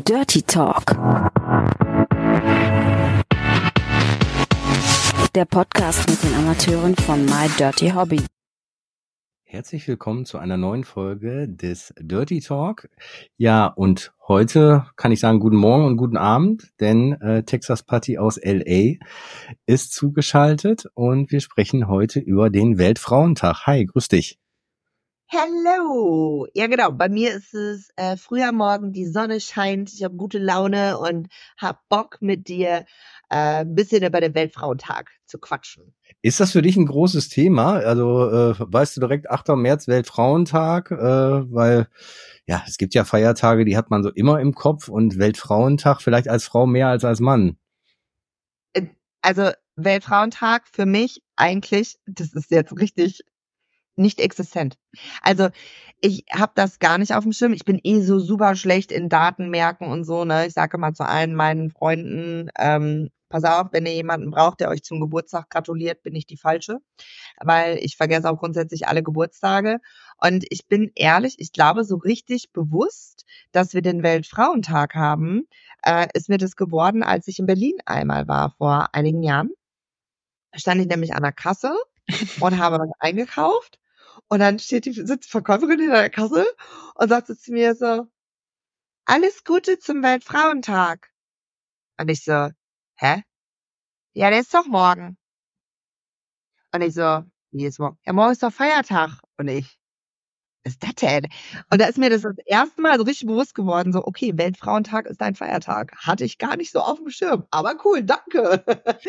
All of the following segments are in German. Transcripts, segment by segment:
Dirty Talk. Der Podcast mit den Amateuren von My Dirty Hobby. Herzlich willkommen zu einer neuen Folge des Dirty Talk. Ja, und heute kann ich sagen guten Morgen und guten Abend, denn Texas Patty aus LA ist zugeschaltet und wir sprechen heute über den Weltfrauentag. Hi, grüß dich. Hello! Ja, genau. Bei mir ist es früher Morgen, die Sonne scheint, ich habe gute Laune und hab Bock mit dir ein bisschen über den Weltfrauentag zu quatschen. Ist das für dich ein großes Thema? Also weißt du direkt 8. März Weltfrauentag, weil ja, es gibt ja Feiertage, die hat man so immer im Kopf und Weltfrauentag vielleicht als Frau mehr als Mann. Also Weltfrauentag für mich eigentlich, das ist jetzt richtig nicht existent. Also ich habe das gar nicht auf dem Schirm. Ich bin so super schlecht in Datenmerken und so. Ne? Ich sage mal zu allen meinen Freunden, pass auf, wenn ihr jemanden braucht, der euch zum Geburtstag gratuliert, bin ich die Falsche. Weil ich vergesse auch grundsätzlich alle Geburtstage. Und ich bin ehrlich, ich glaube so richtig bewusst, dass wir den Weltfrauentag haben, ist mir das geworden, als ich in Berlin einmal war, vor einigen Jahren. Da stand ich nämlich an der Kasse und habe was eingekauft. Und dann sitzt die Verkäuferin in der Kasse und sagt zu mir so, alles Gute zum Weltfrauentag. Und ich so, hä? Ja, der ist doch morgen. Und ich so, wie ist morgen? Ja, morgen ist doch Feiertag. Und ich, was ist das denn? Und da ist mir das erste Mal so richtig bewusst geworden, so, okay, Weltfrauentag ist ein Feiertag. Hatte ich gar nicht so auf dem Schirm. Aber cool, danke.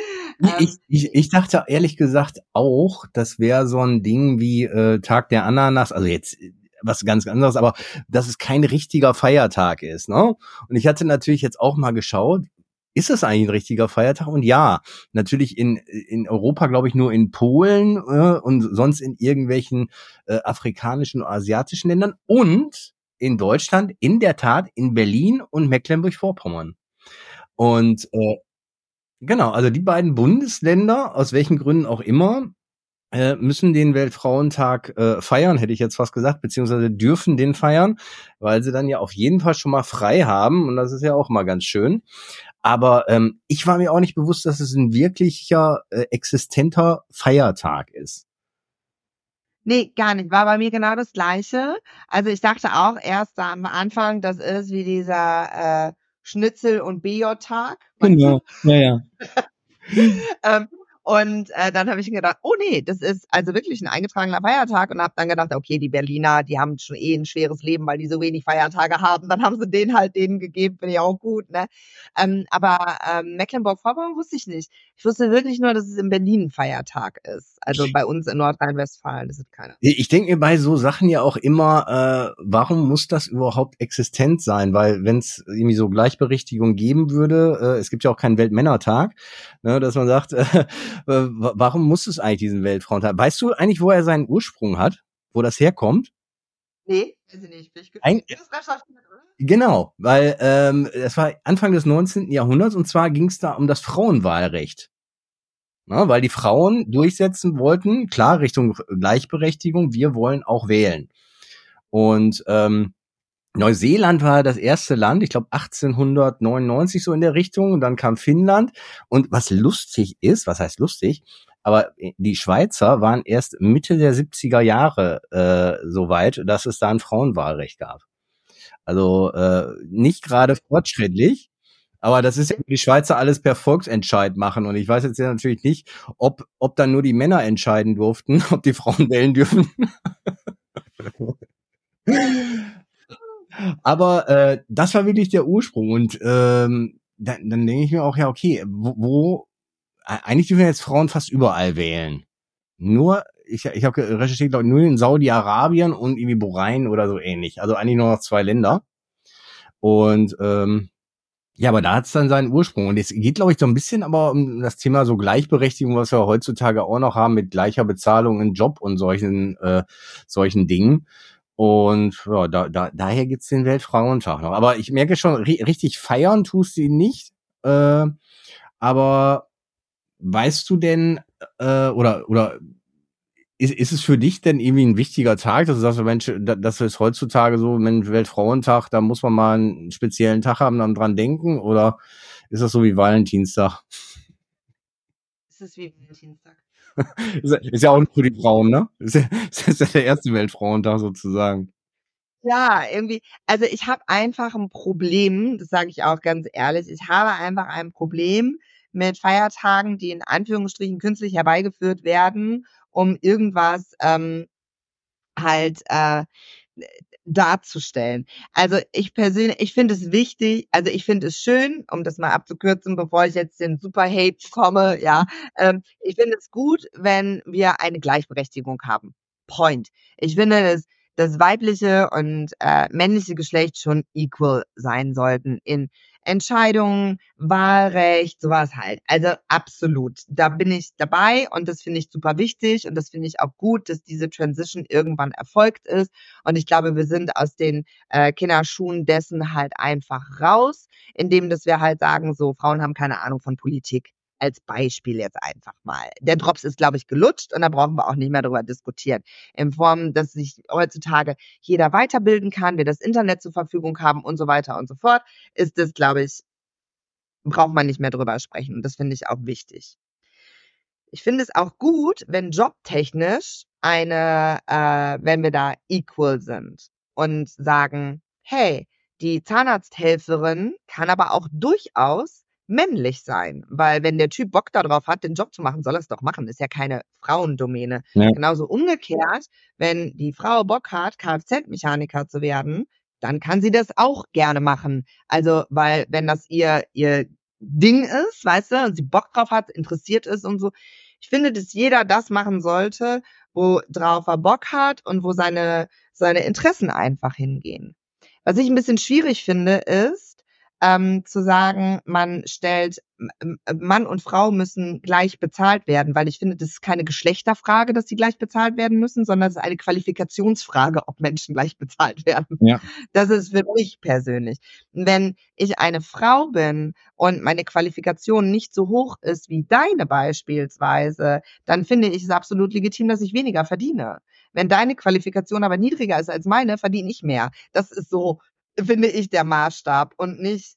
Ich dachte ehrlich gesagt auch, das wäre so ein Ding wie Tag der Ananas, also jetzt was ganz anderes, aber dass es kein richtiger Feiertag ist, ne? Und ich hatte natürlich jetzt auch mal geschaut, ist das eigentlich ein richtiger Feiertag? Und ja, natürlich in Europa, glaube ich, nur in Polen und sonst in irgendwelchen afrikanischen und asiatischen Ländern und in Deutschland in der Tat in Berlin und Mecklenburg-Vorpommern. Und genau, also die beiden Bundesländer, aus welchen Gründen auch immer, müssen den Weltfrauentag feiern, hätte ich jetzt fast gesagt, beziehungsweise dürfen den feiern, weil sie dann ja auf jeden Fall schon mal frei haben und das ist ja auch mal ganz schön. Aber ich war mir auch nicht bewusst, dass es ein wirklicher, existenter Feiertag ist. Nee, gar nicht. War bei mir genau das Gleiche. Also ich dachte auch erst am Anfang, das ist wie dieser Schnitzel- und BJ-Tag. Genau, ja. Und dann habe ich gedacht, oh nee, das ist also wirklich ein eingetragener Feiertag und habe dann gedacht, okay, die Berliner, die haben schon ein schweres Leben, weil die so wenig Feiertage haben. Dann haben sie denen gegeben, finde ich auch gut. Ne? Aber Mecklenburg-Vorpommern wusste ich nicht. Ich wusste wirklich nur, dass es in Berlin ein Feiertag ist. Also bei uns in Nordrhein-Westfalen, das ist keiner. Ich denke mir bei so Sachen ja auch immer, warum muss das überhaupt existent sein? Weil wenn es irgendwie so Gleichberechtigung geben würde, es gibt ja auch keinen Weltmännertag, ne, dass man sagt, warum muss es eigentlich diesen Weltfrauentag? Weißt du eigentlich, wo er seinen Ursprung hat? Wo das herkommt? Nee, weiß ich nicht. Genau, weil es war Anfang des 19. Jahrhunderts und zwar ging es da um das Frauenwahlrecht. Na, weil die Frauen durchsetzen wollten, klar, Richtung Gleichberechtigung, wir wollen auch wählen. Und Neuseeland war das erste Land, ich glaube 1899 so in der Richtung, und dann kam Finnland. Und was lustig ist, was heißt lustig, aber die Schweizer waren erst Mitte der 70er Jahre so weit, dass es da ein Frauenwahlrecht gab. Also nicht gerade fortschrittlich. Aber das ist ja für die Schweizer alles per Volksentscheid machen. Und ich weiß jetzt ja natürlich nicht, ob dann nur die Männer entscheiden durften, ob die Frauen wählen dürfen. Aber das war wirklich der Ursprung. Und dann denke ich mir auch, ja, okay, eigentlich dürfen jetzt Frauen fast überall wählen. Nur, ich habe recherchiert, glaube ich, nur in Saudi-Arabien und irgendwie Bahrain oder so ähnlich. Also eigentlich nur noch 2 Länder. Und ja, aber da hat's dann seinen Ursprung. Und es geht, glaube ich, so ein bisschen aber um das Thema so Gleichberechtigung, was wir heutzutage auch noch haben mit gleicher Bezahlung im Job und solchen Dingen. Und ja, daher gibt's den Weltfrauentag noch. Aber ich merke schon, richtig feiern tust du ihn nicht. Aber weißt du denn, oder ist es für dich denn irgendwie ein wichtiger Tag, dass du sagst, Mensch, das ist heutzutage so, Mensch, Weltfrauentag, da muss man mal einen speziellen Tag haben, dann dran denken? Oder ist das so wie Valentinstag? Es ist wie Valentinstag. Ist ja auch für die Frauen, ne? Ist ja der erste Weltfrauentag sozusagen. Ja, irgendwie, also ich habe einfach ein Problem, das sage ich auch ganz ehrlich, ich habe einfach ein Problem mit Feiertagen, die in Anführungsstrichen künstlich herbeigeführt werden, um irgendwas halt darzustellen. Also ich persönlich, ich finde es wichtig, also ich finde es schön, um das mal abzukürzen, bevor ich jetzt den Super-Hate bekomme, ja, ich finde es gut, wenn wir eine Gleichberechtigung haben. Point. Ich finde, dass das weibliche und männliche Geschlecht schon equal sein sollten in Entscheidungen, Wahlrecht, sowas halt. Also absolut. Da bin ich dabei und das finde ich super wichtig und das finde ich auch gut, dass diese Transition irgendwann erfolgt ist. Und ich glaube, wir sind aus den Kinderschuhen dessen halt einfach raus, indem dass wir halt sagen, so, Frauen haben keine Ahnung von Politik. Als Beispiel jetzt einfach mal. Der Drops ist, glaube ich, gelutscht und da brauchen wir auch nicht mehr darüber diskutieren. In Form, dass sich heutzutage jeder weiterbilden kann, wir das Internet zur Verfügung haben und so weiter und so fort, ist das, glaube ich, braucht man nicht mehr drüber sprechen. Und das finde ich auch wichtig. Ich finde es auch gut, wenn jobtechnisch wenn wir da equal sind und sagen, hey, die Zahnarzthelferin kann aber auch durchaus männlich sein, weil wenn der Typ Bock darauf hat, den Job zu machen, soll er es doch machen. Ist ja keine Frauendomäne. Ja. Genauso umgekehrt, wenn die Frau Bock hat, Kfz-Mechaniker zu werden, dann kann sie das auch gerne machen. Also, weil wenn das ihr Ding ist, weißt du, und sie Bock drauf hat, interessiert ist und so. Ich finde, dass jeder das machen sollte, worauf er Bock hat und wo seine Interessen einfach hingehen. Was ich ein bisschen schwierig finde, ist, zu sagen, Mann und Frau müssen gleich bezahlt werden, weil ich finde, das ist keine Geschlechterfrage, dass sie gleich bezahlt werden müssen, sondern es ist eine Qualifikationsfrage, ob Menschen gleich bezahlt werden. Ja. Das ist für mich persönlich. Wenn ich eine Frau bin und meine Qualifikation nicht so hoch ist wie deine beispielsweise, dann finde ich es absolut legitim, dass ich weniger verdiene. Wenn deine Qualifikation aber niedriger ist als meine, verdiene ich mehr. Das ist so, finde ich, der Maßstab und nicht.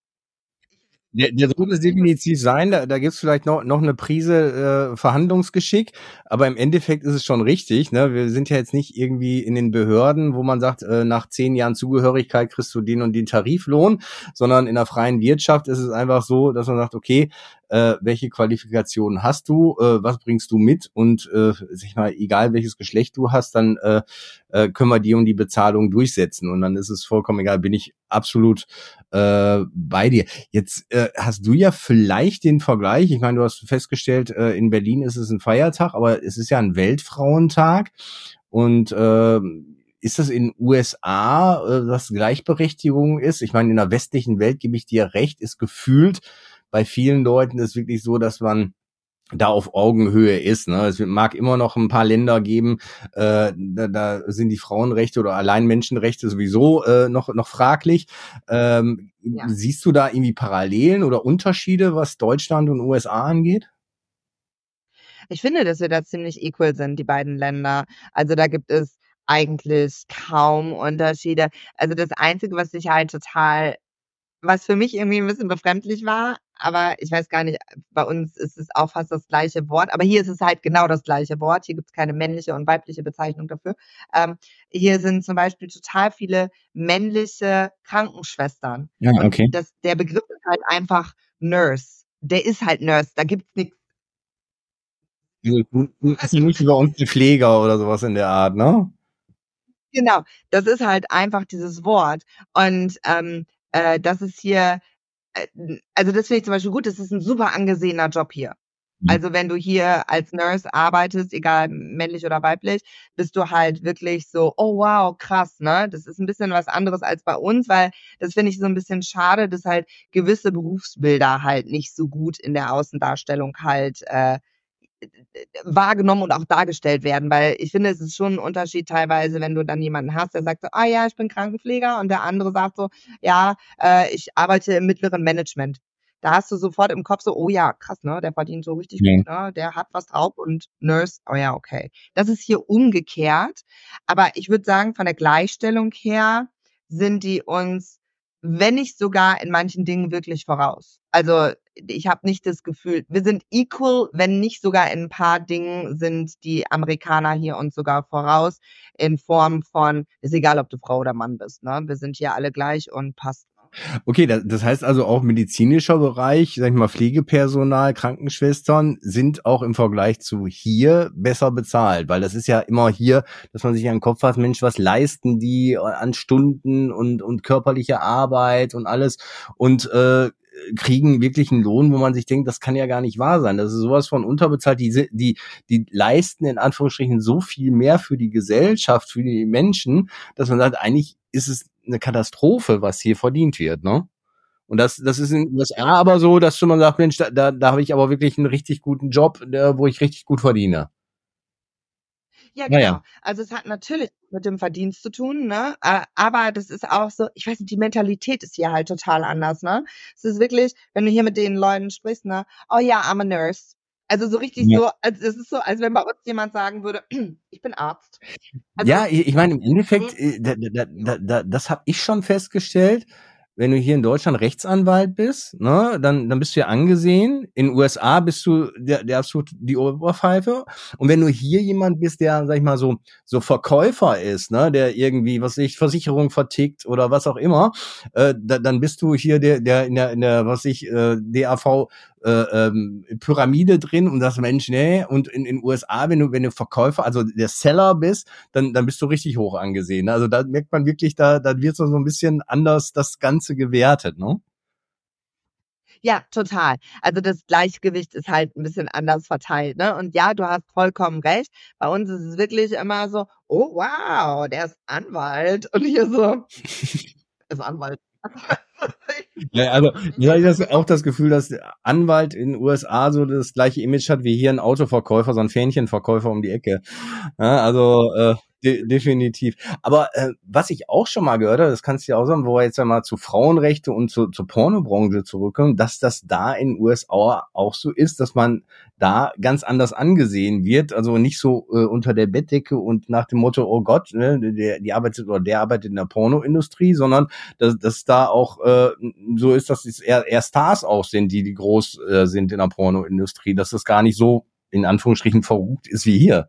Der sollte es definitiv sein. Da gibt's vielleicht noch eine Prise Verhandlungsgeschick, aber im Endeffekt ist es schon richtig. Ne? Wir sind ja jetzt nicht irgendwie in den Behörden, wo man sagt, nach 10 Jahren Zugehörigkeit kriegst du den und den Tariflohn, sondern in der freien Wirtschaft ist es einfach so, dass man sagt, okay, welche Qualifikationen hast du, was bringst du mit und sag ich mal, egal welches Geschlecht du hast, dann können wir die und die Bezahlung durchsetzen und dann ist es vollkommen egal, bin ich absolut bei dir. Jetzt hast du ja vielleicht den Vergleich, ich meine, du hast festgestellt, in Berlin ist es ein Feiertag, aber es ist ja ein Weltfrauentag und ist das in USA, was Gleichberechtigung ist? Ich meine, in der westlichen Welt, gebe ich dir recht, ist gefühlt bei vielen Leuten ist wirklich so, dass man da auf Augenhöhe ist. Ne? Es mag immer noch ein paar Länder geben, da sind die Frauenrechte oder allein Menschenrechte sowieso noch fraglich. Ja. Siehst du da irgendwie Parallelen oder Unterschiede, was Deutschland und USA angeht? Ich finde, dass wir da ziemlich equal sind, die beiden Länder. Also da gibt es eigentlich kaum Unterschiede. Also das Einzige, was für mich irgendwie ein bisschen befremdlich war, aber ich weiß gar nicht, bei uns ist es auch fast das gleiche Wort, aber hier ist es halt genau das gleiche Wort. Hier gibt es keine männliche und weibliche Bezeichnung dafür. Hier sind zum Beispiel total viele männliche Krankenschwestern. Ja, Und okay. der Begriff ist halt einfach Nurse. Der ist halt Nurse, da gibt's nichts. Das ist nicht wie bei uns die Pfleger oder sowas in der Art, ne? Genau, das ist halt einfach dieses Wort. Und das ist hier, also das finde ich zum Beispiel gut, das ist ein super angesehener Job hier. Also wenn du hier als Nurse arbeitest, egal männlich oder weiblich, bist du halt wirklich so, oh wow, krass, ne? Das ist ein bisschen was anderes als bei uns, weil das finde ich so ein bisschen schade, dass halt gewisse Berufsbilder halt nicht so gut in der Außendarstellung halt wahrgenommen und auch dargestellt werden, weil ich finde, es ist schon ein Unterschied teilweise, wenn du dann jemanden hast, der sagt so, ah ja, ich bin Krankenpfleger und der andere sagt so, ja, ich arbeite im mittleren Management. da hast du sofort im Kopf so, oh ja, krass, ne, der verdient so richtig gut, ne, der hat was drauf und Nurse, oh ja, okay. Das ist hier umgekehrt, aber ich würde sagen, von der Gleichstellung her sind die uns, wenn nicht sogar in manchen Dingen wirklich voraus. Also ich habe nicht das Gefühl, wir sind equal, wenn nicht sogar in ein paar Dingen sind die Amerikaner hier uns sogar voraus, in Form von, ist egal, ob du Frau oder Mann bist, ne? Wir sind hier alle gleich und passt. Okay, das heißt also auch medizinischer Bereich, sag ich mal Pflegepersonal, Krankenschwestern sind auch im Vergleich zu hier besser bezahlt, weil das ist ja immer hier, dass man sich an den Kopf fasst, Mensch, was leisten die an Stunden und körperliche Arbeit und alles und kriegen wirklich einen Lohn, wo man sich denkt, das kann ja gar nicht wahr sein. Das ist sowas von unterbezahlt. Die leisten in Anführungsstrichen so viel mehr für die Gesellschaft, für die Menschen, dass man sagt, eigentlich ist es eine Katastrophe, was hier verdient wird, ne? Und das ist in den USA aber so, dass man sagt, Mensch, da habe ich aber wirklich einen richtig guten Job, wo ich richtig gut verdiene. Ja, genau. Naja. Also es hat natürlich mit dem Verdienst zu tun, ne? Aber das ist auch so, ich weiß nicht, die Mentalität ist hier halt total anders, ne? Es ist wirklich, wenn du hier mit den Leuten sprichst, ne? Oh ja, I'm a nurse. Also so richtig Ja. so, also es ist so, als wenn bei uns jemand sagen würde, ich bin Arzt. Also, ja, ich meine, im Endeffekt, das habe ich schon festgestellt, wenn du hier in Deutschland Rechtsanwalt bist, ne, dann bist du ja angesehen. In den USA bist du der absolut die Oberpfeife. Und wenn du hier jemand bist, der, sag ich mal, so Verkäufer ist, ne, der irgendwie, was weiß ich, Versicherung vertickt oder was auch immer, dann bist du hier der in der was weiß ich, DAV Pyramide drin und das Mensch, nee. Und in den USA, wenn du Verkäufer, also der Seller bist, dann bist du richtig hoch angesehen. Also da merkt man wirklich, da wird so ein bisschen anders das Ganze gewertet, ne? ja, total. Also das Gleichgewicht ist halt ein bisschen anders verteilt, ne? Und ja, du hast vollkommen recht. Bei uns ist es wirklich immer so, oh wow, der ist Anwalt. Und hier so, ist Anwalt. Ja, also ich habe auch das Gefühl, dass der Anwalt in den USA so das gleiche Image hat wie hier ein Autoverkäufer, so ein Fähnchenverkäufer um die Ecke. Ja, also definitiv. Aber was ich auch schon mal gehört habe, das kannst du ja auch sagen, wo wir jetzt einmal zu Frauenrechte und zur Pornobranche zurückkommen, dass das da in den USA auch so ist, dass man da ganz anders angesehen wird, also nicht so unter der Bettdecke und nach dem Motto, oh Gott, ne, der arbeitet in der Pornoindustrie, sondern dass da auch so ist, dass es eher Stars auch sind, die groß sind in der Pornoindustrie, dass das gar nicht so in Anführungsstrichen verrucht ist wie hier.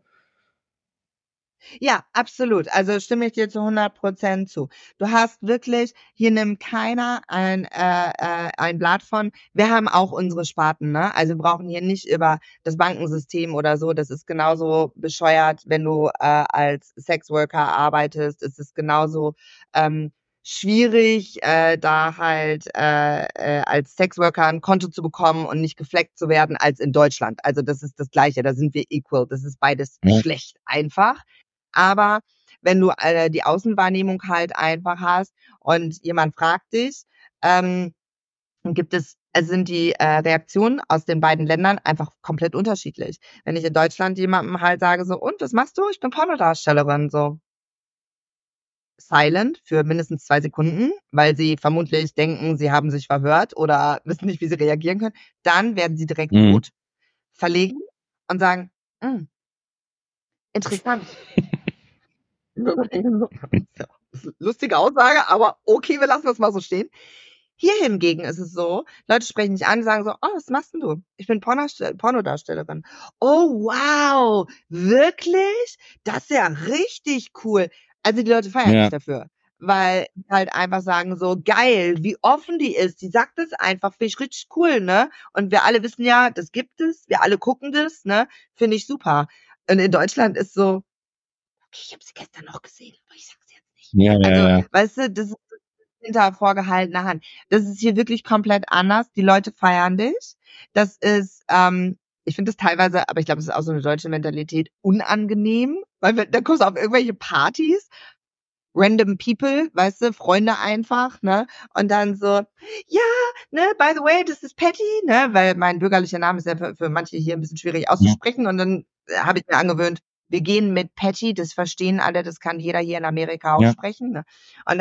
Ja, absolut. Also stimme ich dir zu 100% zu. Du hast wirklich, hier nimmt keiner ein Blatt von. Wir haben auch unsere Sparten, ne? Also wir brauchen hier nicht über das Bankensystem oder so. Das ist genauso bescheuert, wenn du als Sexworker arbeitest. Es ist genauso schwierig, da halt als Sexworker ein Konto zu bekommen und nicht gefleckt zu werden als in Deutschland. Also das ist das Gleiche. Da sind wir equal. Das ist beides schlecht einfach. Aber wenn du die Außenwahrnehmung halt einfach hast und jemand fragt dich, sind die Reaktionen aus den beiden Ländern einfach komplett unterschiedlich. Wenn ich in Deutschland jemandem halt sage so, und was machst du? Ich bin Pornodarstellerin, so. Silent für mindestens 2 Sekunden, weil sie vermutlich denken, sie haben sich verhört oder wissen nicht, wie sie reagieren können. Dann werden sie direkt rot, verlegen und sagen, interessant. Lustige Aussage, aber okay, wir lassen das mal so stehen. Hier hingegen ist es so, Leute sprechen dich an und sagen so, oh, was machst denn du? Ich bin Pornodarstellerin. Oh, wow, wirklich? Das ist ja richtig cool. Also die Leute feiern dich dafür, weil halt einfach sagen so, geil, wie offen die ist. Die sagt es einfach, finde ich richtig cool, ne? Und wir alle wissen ja, das gibt es, wir alle gucken das, ne? Finde ich super. Und in Deutschland ist so, okay, ich habe sie gestern noch gesehen, aber ich sag's jetzt nicht. Ja. Weißt du, das ist hinter vorgehaltener Hand. Das ist hier wirklich komplett anders. Die Leute feiern dich. Das ist, ich finde das teilweise, aber ich glaube, das ist auch so eine deutsche Mentalität, unangenehm, weil da kommst du auf irgendwelche Partys, random people, weißt du, Freunde einfach, ne? Und dann so, ja, ne, by the way, das ist Patty, ne? Weil mein bürgerlicher Name ist ja für manche hier ein bisschen schwierig auszusprechen. Und dann habe ich mir angewöhnt, wir gehen mit Patty, das verstehen alle, das kann jeder hier in Amerika aussprechen. Ne? Und dann so,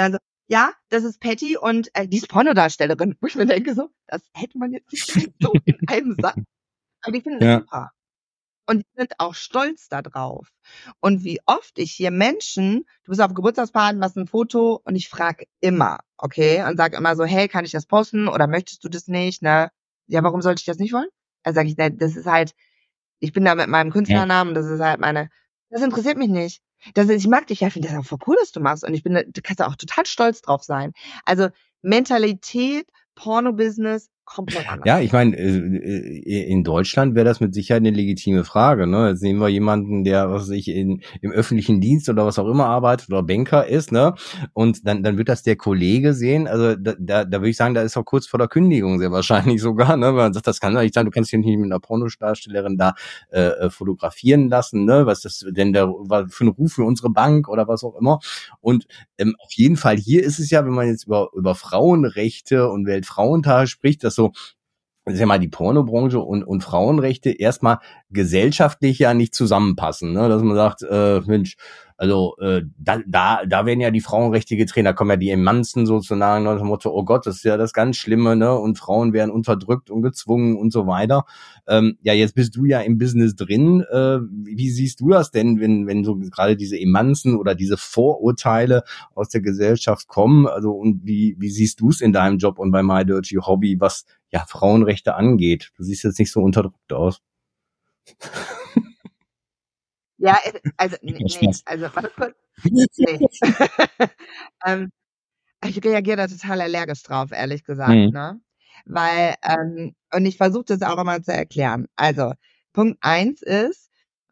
ja, das ist Patty und die ist Pornodarstellerin, wo ich mir denke so, das hätte man jetzt nicht direkt so in einem Satz. Aber die finden das Ja. super. Und die sind auch stolz da drauf. Und wie oft ich hier Menschen, du bist auf Geburtstagsparty, machst ein Foto und ich frage immer, okay, und sage immer so, hey, kann ich das posten oder möchtest du das nicht, ne? Ja, warum sollte ich das nicht wollen? Also sage ich, das ist halt, ich bin da mit meinem Künstlernamen, das ist halt das interessiert mich nicht. Ich mag dich ja, ich finde das auch voll cool, was du machst. Und du kannst da auch total stolz drauf sein. Also Mentalität, Porno-Business, komplett anders. Ja, ich meine, in Deutschland wäre das mit Sicherheit eine legitime Frage. Ne? Jetzt nehmen wir jemanden, der, was weiß ich, im öffentlichen Dienst oder was auch immer arbeitet oder Banker ist, ne? Und dann wird das der Kollege sehen. Also da würde ich sagen, da ist er kurz vor der Kündigung sehr wahrscheinlich sogar, ne? Weil man sagt, das kann doch nicht sein, du kannst dich nicht mit einer Pornodarstellerin da fotografieren lassen, ne? Was ist das denn für ein Ruf für unsere Bank oder was auch immer? Und auf jeden Fall hier ist es ja, wenn man jetzt über Frauenrechte und Weltfrauentag spricht, dass so, ich sag mal, die Pornobranche und Frauenrechte erstmal gesellschaftlich ja nicht zusammenpassen, ne? Dass man sagt, Mensch, also da werden ja die Frauenrechte getreten, da kommen ja die Emanzen sozusagen nach dem Motto, oh Gott, das ist ja das ganz Schlimme, ne? Und Frauen werden unterdrückt und gezwungen und so weiter. Ja, jetzt bist du ja im Business drin. Wie siehst du das denn, wenn so gerade diese Emanzen oder diese Vorurteile aus der Gesellschaft kommen? Also und wie siehst du es in deinem Job und bei My Dirty Hobby, was ja Frauenrechte angeht? Du siehst jetzt nicht so unterdrückt aus. Ja, also, nee, also, warte kurz. Nee. Ich reagiere da total allergisch drauf, ehrlich gesagt, ne? Weil, und ich versuche das auch immer zu erklären. Also, Punkt 1 ist,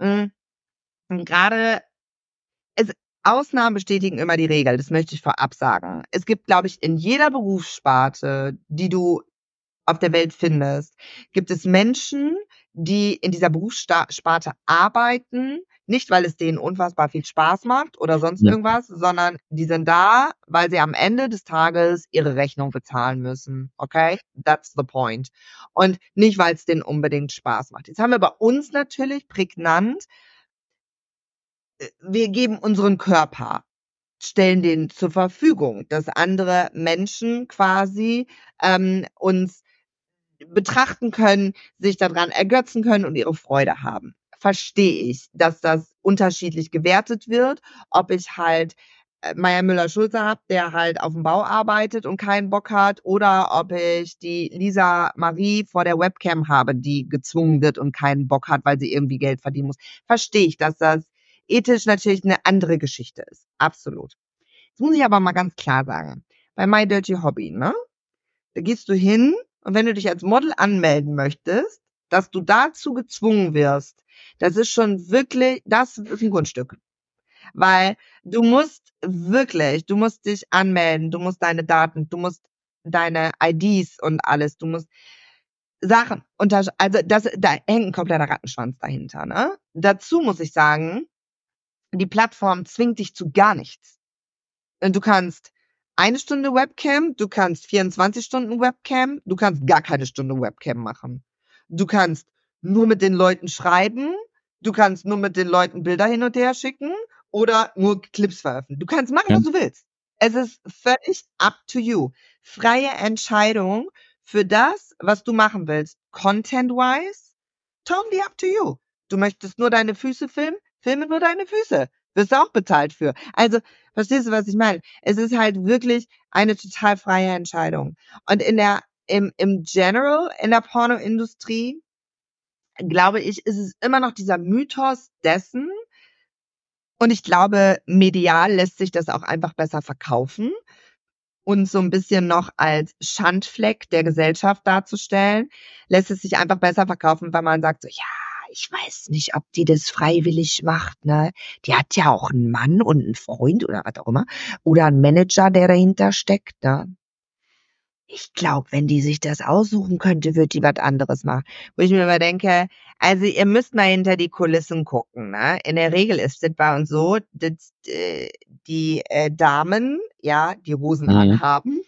gerade Ausnahmen bestätigen immer die Regel, das möchte ich vorab sagen. Es gibt, glaube ich, in jeder Berufssparte, die du auf der Welt findest, gibt es Menschen, die in dieser Berufssparte arbeiten, nicht weil es denen unfassbar viel Spaß macht oder sonst irgendwas, sondern die sind da, weil sie am Ende des Tages ihre Rechnung bezahlen müssen. Okay? That's the point. Und nicht, weil es denen unbedingt Spaß macht. Jetzt haben wir bei uns natürlich prägnant, wir geben unseren Körper, stellen den zur Verfügung, dass andere Menschen quasi uns betrachten können, sich daran ergötzen können und ihre Freude haben. Verstehe ich, dass das unterschiedlich gewertet wird, ob ich halt Meier Müller-Schulze habe, der halt auf dem Bau arbeitet und keinen Bock hat, oder ob ich die Lisa Marie vor der Webcam habe, die gezwungen wird und keinen Bock hat, weil sie irgendwie Geld verdienen muss. Verstehe ich, dass das ethisch natürlich eine andere Geschichte ist. Absolut. Jetzt muss ich aber mal ganz klar sagen, bei My Dirty Hobby, ne? Da gehst du hin und wenn du dich als Model anmelden möchtest, dass du dazu gezwungen wirst, das ist schon wirklich, das ist ein Grundstück. Weil du musst dich anmelden, du musst deine Daten, du musst deine IDs und alles, du musst Sachen also da hängt ein kompletter Rattenschwanz dahinter, ne? Dazu muss ich sagen, die Plattform zwingt dich zu gar nichts. Du kannst 1 Stunde Webcam, du kannst 24 Stunden Webcam, du kannst gar keine Stunde Webcam machen. Du kannst nur mit den Leuten schreiben, du kannst nur mit den Leuten Bilder hin und her schicken oder nur Clips veröffentlichen. Du kannst machen, was du willst. Es ist völlig up to you. Freie Entscheidung für das, was du machen willst. Content-wise, totally up to you. Du möchtest nur deine Füße filmen, filme nur deine Füße. Wirst du auch bezahlt für. Also, verstehst du, was ich meine? Es ist halt wirklich eine total freie Entscheidung. Und im General, in der Pornoindustrie, glaube ich, ist es immer noch dieser Mythos dessen. Und ich glaube, medial lässt sich das auch einfach besser verkaufen und so ein bisschen noch als Schandfleck der Gesellschaft darzustellen, lässt es sich einfach besser verkaufen, weil man sagt so, ja, ich weiß nicht, ob die das freiwillig macht, ne? Die hat ja auch einen Mann und einen Freund oder was auch immer. Oder einen Manager, der dahinter steckt, ne? Ich glaube, wenn die sich das aussuchen könnte, würde die was anderes machen. Wo ich mir immer denke, also ihr müsst mal hinter die Kulissen gucken, ne? In der Regel ist es bei uns so, dass die Damen, ja, die Hosen anhaben,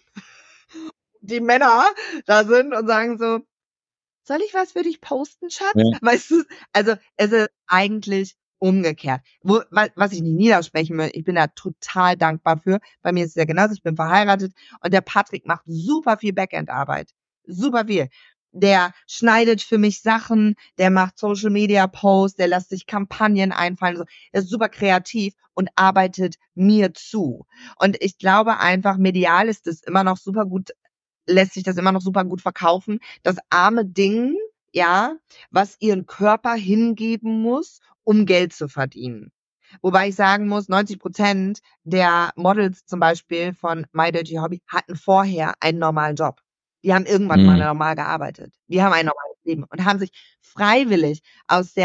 die Männer da sind und sagen so, soll ich was für dich posten, Schatz? Ja. Weißt du, also es ist eigentlich umgekehrt. Was ich nicht niedersprechen will, ich bin da total dankbar für. Bei mir ist es ja genauso, ich bin verheiratet und der Patrick macht super viel Backend-Arbeit. Super viel. Der schneidet für mich Sachen, der macht Social Media Posts, der lässt sich Kampagnen einfallen, so. Er ist super kreativ und arbeitet mir zu. Und ich glaube einfach, medial ist es immer noch super gut, lässt sich das immer noch super gut verkaufen. Das arme Ding, ja, was ihren Körper hingeben muss, um Geld zu verdienen. Wobei ich sagen muss, 90% der Models zum Beispiel von My Dirty Hobby hatten vorher einen normalen Job. Die haben irgendwann mal normal gearbeitet. Die haben ein normales Leben und haben sich freiwillig aus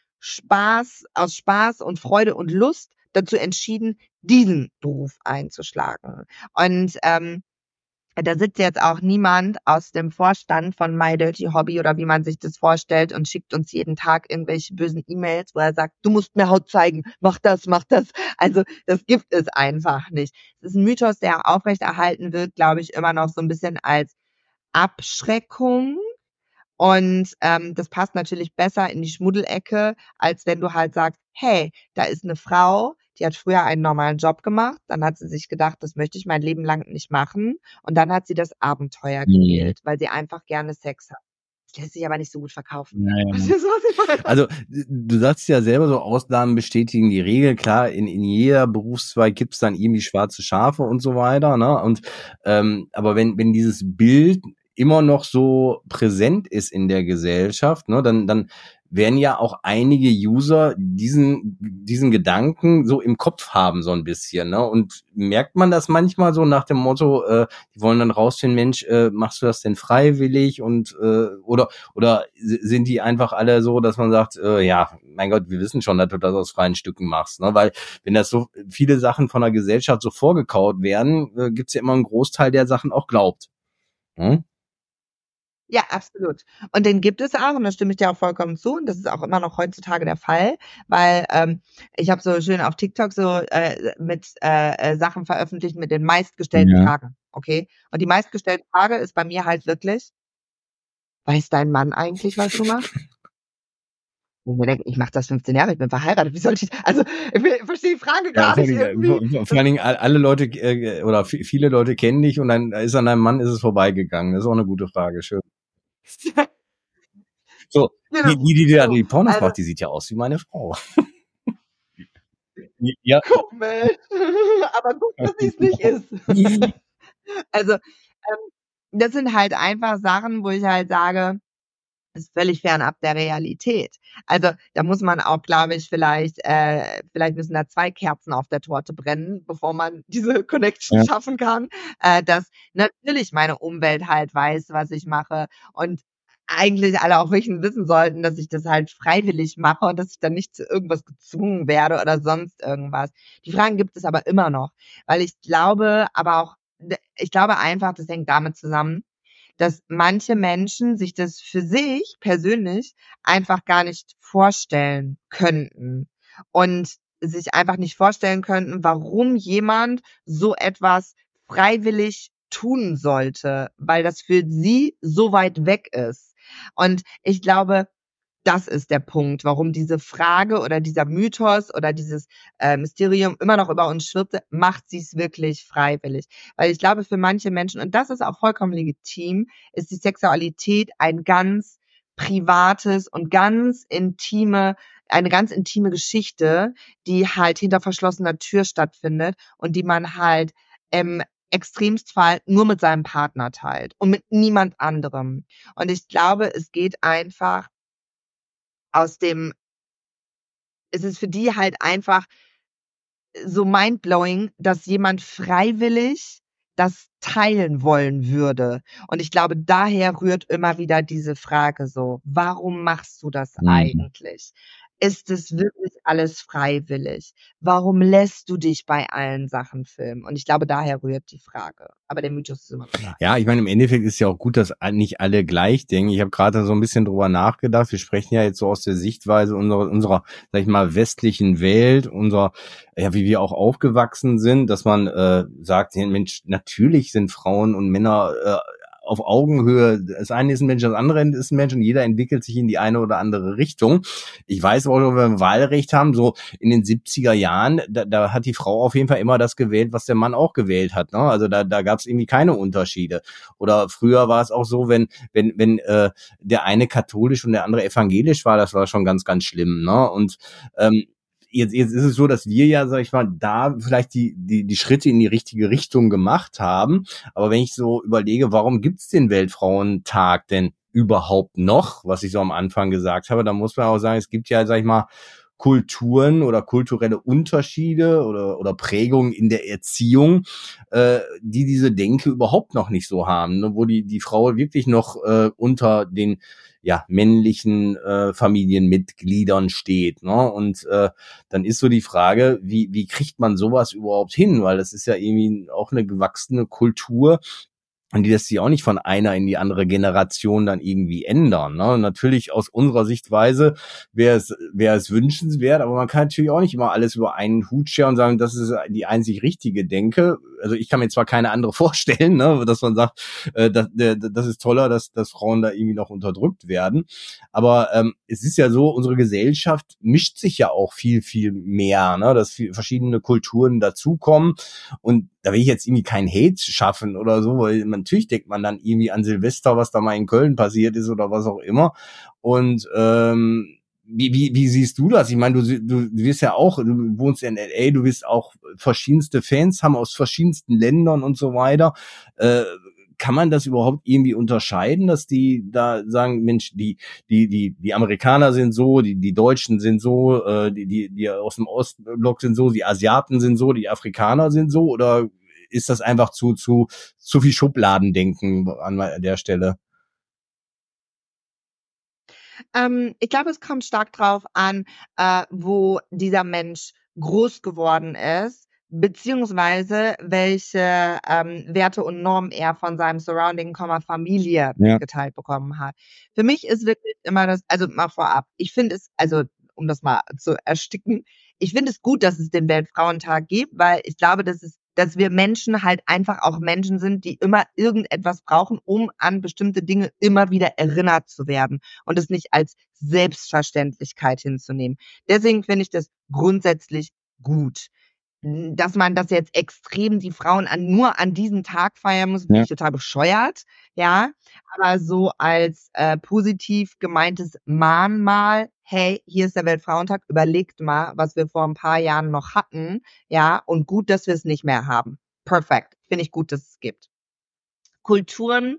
Spaß und Freude und Lust dazu entschieden, diesen Beruf einzuschlagen. Und da sitzt jetzt auch niemand aus dem Vorstand von My Dirty Hobby oder wie man sich das vorstellt und schickt uns jeden Tag irgendwelche bösen E-Mails, wo er sagt, du musst mir Haut zeigen, mach das, mach das. Also das gibt es einfach nicht. Es ist ein Mythos, der aufrechterhalten wird, glaube ich, immer noch so ein bisschen als Abschreckung. Und das passt natürlich besser in die Schmuddelecke, als wenn du halt sagst, hey, da ist eine Frau, die hat früher einen normalen Job gemacht, dann hat sie sich gedacht, das möchte ich mein Leben lang nicht machen. Und dann hat sie das Abenteuer gewählt, weil sie einfach gerne Sex hat. Das lässt sich aber nicht so gut verkaufen. Also du sagst ja selber, so Ausnahmen bestätigen die Regel. Klar, in jeder Berufszweig gibt's dann irgendwie schwarze Schafe und so weiter, ne? Und aber wenn dieses Bild immer noch so präsent ist in der Gesellschaft, ne, dann werden ja auch einige User diesen Gedanken so im Kopf haben, so ein bisschen, ne? Und merkt man das manchmal so nach dem Motto, die wollen dann rausfinden, Mensch, machst du das denn freiwillig? Und oder sind die einfach alle so, dass man sagt, ja, mein Gott, wir wissen schon, dass du das aus freien Stücken machst, ne? Weil wenn das so viele Sachen von der Gesellschaft so vorgekaut werden, gibt's ja immer einen Großteil, der Sachen auch glaubt. Hm? Ja, absolut. Und den gibt es auch und da stimme ich dir auch vollkommen zu und das ist auch immer noch heutzutage der Fall, weil ich habe so schön auf TikTok so mit Sachen veröffentlicht mit den meistgestellten Fragen, okay? Und die meistgestellte Frage ist bei mir halt wirklich, weiß dein Mann eigentlich, was du machst? Wo ich mir denke, ich mache das 15 Jahre, ich bin verheiratet, wie soll ich, also ich verstehe die Frage gar nicht irgendwie. Vor allen Dingen alle Leute oder viele Leute kennen dich und dann ist an deinem Mann ist es vorbeigegangen. Das ist auch eine gute Frage, schön. So, Genau. die da die Pornos macht, die sieht ja aus wie meine Frau. Ja. Komisch. Aber gut, dass sie es nicht ist. Also, das sind halt einfach Sachen, wo ich halt sage, ist völlig fernab der Realität. Also da muss man auch, glaube ich, vielleicht müssen da 2 Kerzen auf der Torte brennen, bevor man diese Connection schaffen kann, dass natürlich meine Umwelt halt weiß, was ich mache und eigentlich alle auch wissen sollten, dass ich das halt freiwillig mache und dass ich dann nicht zu irgendwas gezwungen werde oder sonst irgendwas. Die Fragen gibt es aber immer noch, weil ich glaube einfach, das hängt damit zusammen, dass manche Menschen sich das für sich persönlich einfach gar nicht vorstellen könnten und sich einfach nicht vorstellen könnten, warum jemand so etwas freiwillig tun sollte, weil das für sie so weit weg ist. Und ich glaube, das ist der Punkt, warum diese Frage oder dieser Mythos oder dieses Mysterium immer noch über uns schwirrt, macht sie es wirklich freiwillig. Weil ich glaube, für manche Menschen, und das ist auch vollkommen legitim, ist die Sexualität ein ganz privates und eine ganz intime Geschichte, die halt hinter verschlossener Tür stattfindet und die man halt im Extremstfall nur mit seinem Partner teilt und mit niemand anderem. Und ich glaube, es geht einfach es ist für die halt einfach so mindblowing, dass jemand freiwillig das teilen wollen würde. Und ich glaube, daher rührt immer wieder diese Frage so, warum machst du das eigentlich? Ist es wirklich alles freiwillig? Warum lässt du dich bei allen Sachen filmen? Und ich glaube, daher rührt die Frage. Aber der Mythos ist immer da. Ja, ich meine, im Endeffekt ist ja auch gut, dass nicht alle gleich denken. Ich habe gerade so ein bisschen drüber nachgedacht. Wir sprechen ja jetzt so aus der Sichtweise unserer, sag ich mal, westlichen Welt, wie wir auch aufgewachsen sind, dass man sagt, Mensch, natürlich sind Frauen und Männer auf Augenhöhe. Das eine ist ein Mensch, das andere ist ein Mensch und jeder entwickelt sich in die eine oder andere Richtung. Ich weiß auch, wenn wir Wahlrecht haben, so in den 70er Jahren, da hat die Frau auf jeden Fall immer das gewählt, was der Mann auch gewählt hat. Ne? Also da gab es irgendwie keine Unterschiede. Oder früher war es auch so, wenn der eine katholisch und der andere evangelisch war, das war schon ganz, ganz schlimm. Ne? Und jetzt ist es so, dass wir ja, sag ich mal, da vielleicht die Schritte in die richtige Richtung gemacht haben. Aber wenn ich so überlege, warum gibt's den Weltfrauentag denn überhaupt noch, was ich so am Anfang gesagt habe, dann muss man auch sagen, es gibt ja, sag ich mal, Kulturen oder kulturelle Unterschiede oder Prägungen in der Erziehung, die diese Denke überhaupt noch nicht so haben, ne? Wo die Frau wirklich noch unter den männlichen Familienmitgliedern steht, ne? Und dann ist so die Frage, wie kriegt man sowas überhaupt hin? Weil das ist ja irgendwie auch eine gewachsene Kultur. Und die lässt sich auch nicht von einer in die andere Generation dann irgendwie ändern. Ne? Natürlich aus unserer Sichtweise wäre es wünschenswert, aber man kann natürlich auch nicht immer alles über einen Hut scheren und sagen, das ist die einzig richtige Denke. Also ich kann mir zwar keine andere vorstellen, ne, dass man sagt, das ist toller, dass Frauen da irgendwie noch unterdrückt werden. Aber es ist ja so, unsere Gesellschaft mischt sich ja auch viel, viel mehr, ne, dass verschiedene Kulturen dazukommen. Und da will ich jetzt irgendwie keinen Hate schaffen oder so, weil natürlich denkt man dann irgendwie an Silvester, was da mal in Köln passiert ist oder was auch immer. Und wie siehst du das? Ich meine, du wirst ja auch, du wohnst ja in LA, du wirst auch verschiedenste Fans haben aus verschiedensten Ländern und so weiter. Kann man das überhaupt irgendwie unterscheiden, dass die da sagen, Mensch, die Amerikaner sind so, die Deutschen sind so, die aus dem Ostblock sind so, die Asiaten sind so, die Afrikaner sind so, oder ist das einfach zu viel Schubladendenken an der Stelle? Ich glaube, es kommt stark drauf an, wo dieser Mensch groß geworden ist, beziehungsweise welche Werte und Normen er von seinem Surrounding, Familie geteilt bekommen hat. Für mich ist wirklich immer das, also mal vorab, ich finde es, also um das mal zu ersticken, ich finde es gut, dass es den Weltfrauentag gibt, weil ich glaube, dass wir Menschen halt einfach auch Menschen sind, die immer irgendetwas brauchen, um an bestimmte Dinge immer wieder erinnert zu werden und es nicht als Selbstverständlichkeit hinzunehmen. Deswegen finde ich das grundsätzlich gut. Dass man das jetzt extrem die Frauen nur an diesem Tag feiern muss, finde ich total bescheuert, ja. Aber so als positiv gemeintes Mahnmal, hey, hier ist der Weltfrauentag, überlegt mal, was wir vor ein paar Jahren noch hatten, ja, und gut, dass wir es nicht mehr haben. Perfekt. Finde ich gut, dass es gibt. Kulturen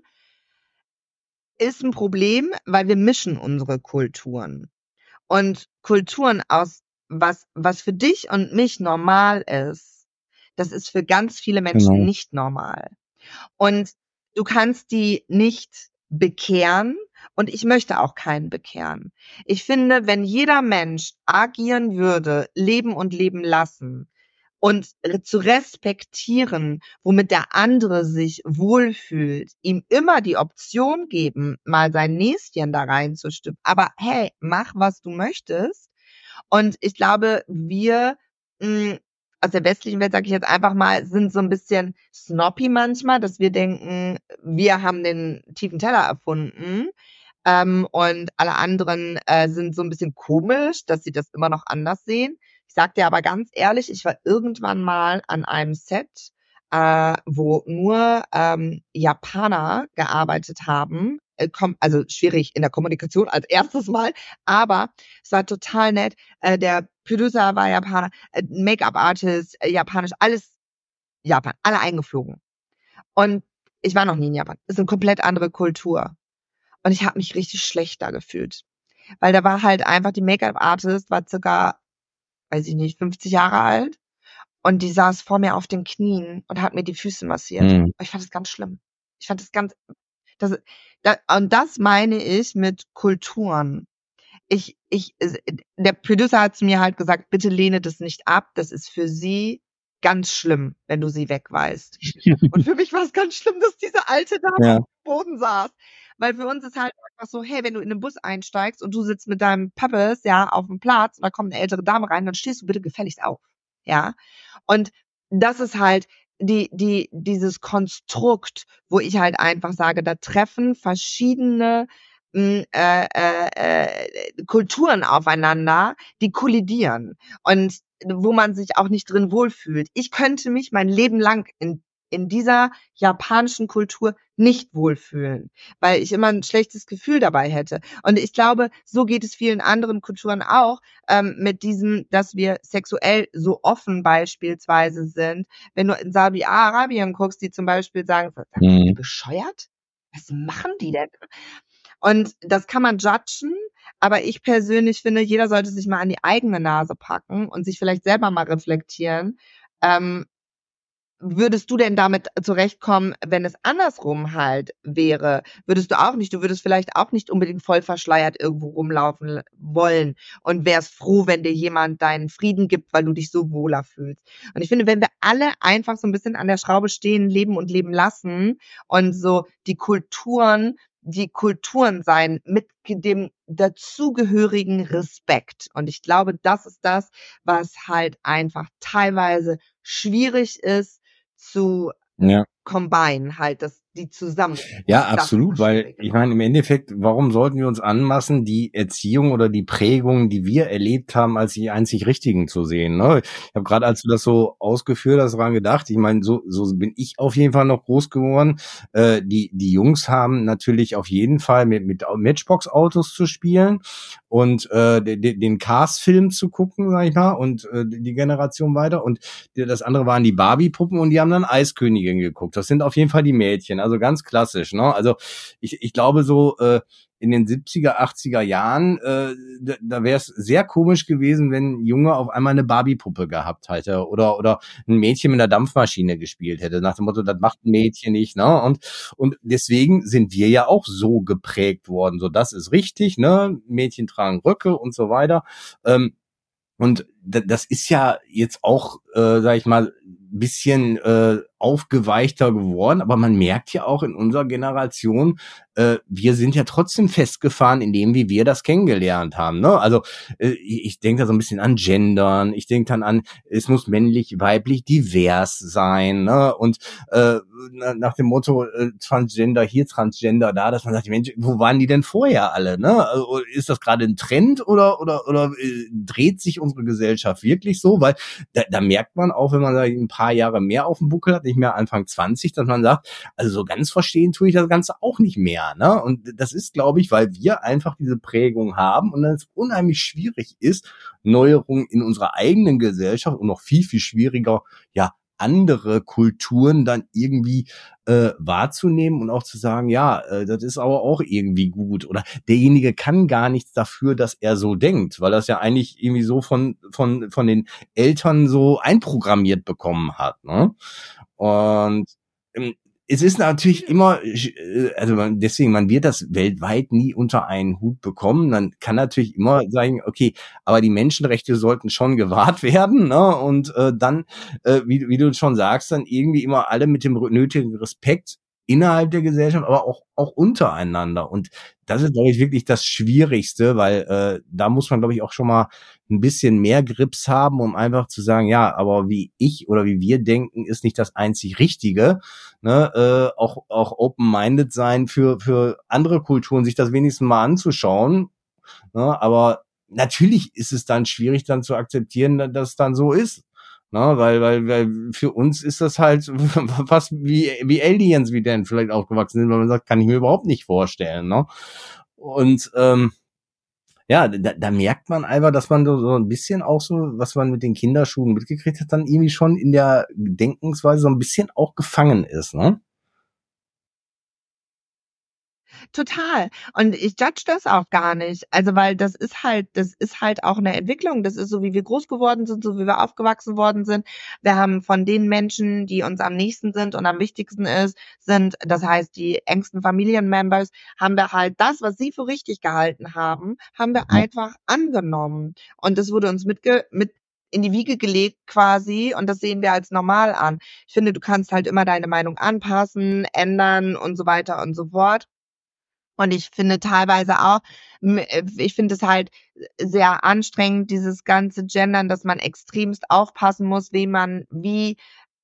ist ein Problem, weil wir mischen unsere Kulturen. Und Kulturen aus was für dich und mich normal ist, das ist für ganz viele Menschen nicht normal. Und du kannst die nicht bekehren und ich möchte auch keinen bekehren. Ich finde, wenn jeder Mensch agieren würde, leben und leben lassen und zu respektieren, womit der andere sich wohlfühlt, ihm immer die Option geben, mal sein Näschen da reinzustimmen. Aber hey, mach, was du möchtest. Und ich glaube, wir aus der westlichen Welt, sage ich jetzt einfach mal, sind so ein bisschen snoppy manchmal, dass wir denken, wir haben den tiefen Teller erfunden. Und alle anderen sind so ein bisschen komisch, dass sie das immer noch anders sehen. Ich sag dir aber ganz ehrlich, ich war irgendwann mal an einem Set, wo nur Japaner gearbeitet haben. Also schwierig in der Kommunikation als erstes Mal, aber es war total nett. Der Producer war Japaner, Make-up-Artist, japanisch, alles Japan, alle eingeflogen. Und ich war noch nie in Japan. Das ist eine komplett andere Kultur. Und ich habe mich richtig schlecht da gefühlt. Weil da war halt einfach, die Make-up-Artist war circa, weiß ich nicht, 50 Jahre alt. Und die saß vor mir auf den Knien und hat mir die Füße massiert. Ich fand das ganz schlimm. Ich fand das ganz, und das meine ich mit Kulturen. Der Producer hat zu mir halt gesagt, bitte lehne das nicht ab. Das ist für sie ganz schlimm, wenn du sie wegweist. Und für mich war es ganz schlimm, dass diese alte Dame auf dem Boden saß. Weil für uns ist halt einfach so, hey, wenn du in den Bus einsteigst und du sitzt mit deinem Pappes, ja, auf dem Platz und da kommt eine ältere Dame rein, dann stehst du bitte gefälligst auf. Ja. Und das ist halt, dieses Konstrukt, wo ich halt einfach sage, da treffen verschiedene Kulturen aufeinander, die kollidieren und wo man sich auch nicht drin wohlfühlt. Ich könnte mich mein Leben lang in dieser japanischen Kultur nicht wohlfühlen, weil ich immer ein schlechtes Gefühl dabei hätte. Und ich glaube, so geht es vielen anderen Kulturen auch, mit diesem, dass wir sexuell so offen beispielsweise sind. Wenn du in Saudi-Arabien guckst, die zum Beispiel sagen, seid ihr bescheuert? Was machen die denn? Und das kann man judgen, aber ich persönlich finde, jeder sollte sich mal an die eigene Nase packen und sich vielleicht selber mal reflektieren. Würdest du denn damit zurechtkommen, wenn es andersrum halt wäre? Würdest du auch nicht, du würdest vielleicht auch nicht unbedingt voll verschleiert irgendwo rumlaufen wollen und wärst froh, wenn dir jemand deinen Frieden gibt, weil du dich so wohler fühlst. Und ich finde, wenn wir alle einfach so ein bisschen an der Schraube stehen, leben und leben lassen und so die Kulturen sein mit dem dazugehörigen Respekt. Und ich glaube, das ist das, was halt einfach teilweise schwierig ist zu combine, halt, die zusammen. Ja, absolut, weil ich meine, im Endeffekt, warum sollten wir uns anmaßen, die Erziehung oder die Prägung, die wir erlebt haben, als die einzig richtigen zu sehen, ne? Ich habe gerade, als du das so ausgeführt hast, daran gedacht, ich meine, so bin ich auf jeden Fall noch groß geworden. Die Jungs haben natürlich auf jeden Fall mit Matchbox-Autos zu spielen und den Cars-Film zu gucken, sag ich mal, und die Generation weiter. Und das andere waren die Barbie-Puppen und die haben dann Eiskönigin geguckt. Das sind auf jeden Fall die Mädchen, also ganz klassisch, ne? Also ich glaube so in den 70er, 80er Jahren, da wäre es sehr komisch gewesen, wenn ein Junge auf einmal eine Barbie-Puppe gehabt hätte oder ein Mädchen mit einer Dampfmaschine gespielt hätte, nach dem Motto, das macht ein Mädchen nicht, ne? Und deswegen sind wir ja auch so geprägt worden, so das ist richtig, ne? Mädchen tragen Röcke und so weiter. Und das ist ja jetzt auch, sag ich mal, ein bisschen aufgeweichter geworden, aber man merkt ja auch in unserer Generation, wir sind ja trotzdem festgefahren in dem, wie wir das kennengelernt haben, ne? Also ich denke da so ein bisschen an Gendern, ich denke dann an, es muss männlich, weiblich, divers sein, ne? Und nach dem Motto Transgender hier, Transgender da, dass man sagt, Mensch, wo waren die denn vorher alle, ne? Also, ist das gerade ein Trend oder dreht sich unsere Gesellschaft wirklich so? Weil da merkt man auch, wenn man da ein paar Jahre mehr auf dem Buckel hat, nicht mehr Anfang 20, dass man sagt, also so ganz verstehen tue ich das Ganze auch nicht mehr, ne? Und das ist, glaube ich, weil wir einfach diese Prägung haben und dann es unheimlich schwierig ist, Neuerungen in unserer eigenen Gesellschaft und noch viel, viel schwieriger, ja, andere Kulturen dann irgendwie wahrzunehmen und auch zu sagen, ja, das ist aber auch irgendwie gut oder derjenige kann gar nichts dafür, dass er so denkt, weil das ja eigentlich irgendwie so von den Eltern so einprogrammiert bekommen hat, ne? Und es ist natürlich immer, also deswegen, man wird das weltweit nie unter einen Hut bekommen. Man kann natürlich immer sagen, okay, aber die Menschenrechte sollten schon gewahrt werden, ne? Und dann, wie du schon sagst, dann irgendwie immer alle mit dem nötigen Respekt innerhalb der Gesellschaft, aber auch untereinander. Und das ist, glaube ich, wirklich das Schwierigste, weil da muss man, glaube ich, auch schon mal ein bisschen mehr Grips haben, um einfach zu sagen, ja, aber wie ich oder wie wir denken, ist nicht das einzig Richtige. Ne? Auch open-minded sein für andere Kulturen, sich das wenigstens mal anzuschauen. Ne? Aber natürlich ist es dann schwierig, dann zu akzeptieren, dass es dann so ist. Ne, weil für uns ist das halt fast wie Aliens, wie denn vielleicht aufgewachsen sind, weil man sagt, kann ich mir überhaupt nicht vorstellen. Ne? Und ja, da merkt man einfach, dass man so ein bisschen auch so, was man mit den Kinderschuhen mitgekriegt hat, dann irgendwie schon in der Denkensweise so ein bisschen auch gefangen ist. Ne? Total. Und ich judge das auch gar nicht. Also, weil das ist halt auch eine Entwicklung. Das ist so, wie wir groß geworden sind, so wie wir aufgewachsen worden sind. Wir haben von den Menschen, die uns am nächsten sind und am wichtigsten sind, das heißt, die engsten Familienmembers, haben wir halt das, was sie für richtig gehalten haben wir einfach angenommen. Und das wurde uns mit in die Wiege gelegt quasi und das sehen wir als normal an. Ich finde, du kannst halt immer deine Meinung anpassen, ändern und so weiter und so fort. Und ich finde teilweise auch, ich finde es halt sehr anstrengend, dieses ganze Gendern, dass man extremst aufpassen muss, wen man wie